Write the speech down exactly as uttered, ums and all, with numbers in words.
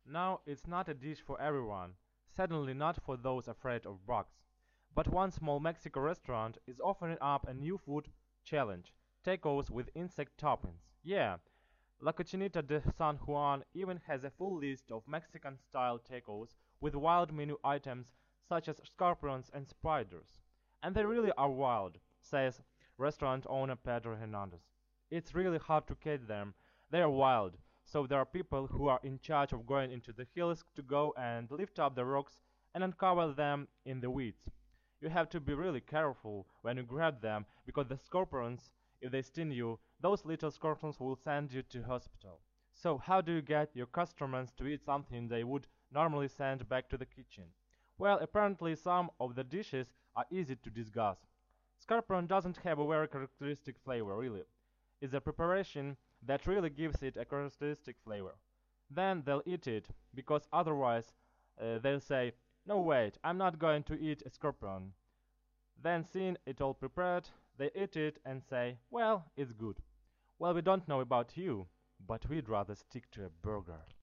Now it's not a dish for everyone, certainly not for those afraid of bugs. But one small Mexico restaurant is offering up a new food challenge: tacos with insect toppings. Yeah, La Cochinita de San Juan even has a full list of Mexican-style tacos with wild menu items such as scorpions and spiders. And they really are wild, says restaurant owner Pedro Hernandez. It's really hard to catch them. They are wild, so there are people who are in charge of going into the hills to go and lift up the rocks and uncover them in the weeds. You have to be really careful when you grab them because the scorpions, if they sting you, those little scorpions will send you to hospital. So how do you get your customers to eat something they would normally send back to the kitchen? Well, apparently some of the dishes are easy to discuss. Scorpion doesn't have a very characteristic flavor, really. It's a preparation that really gives it a characteristic flavor. Then they'll eat it, because otherwise uh, they'll say, "No, wait, I'm not going to eat a scorpion." Then, seeing it all prepared, they eat it and say, "Well, it's good." Well, we don't know about you, but we'd rather stick to a burger.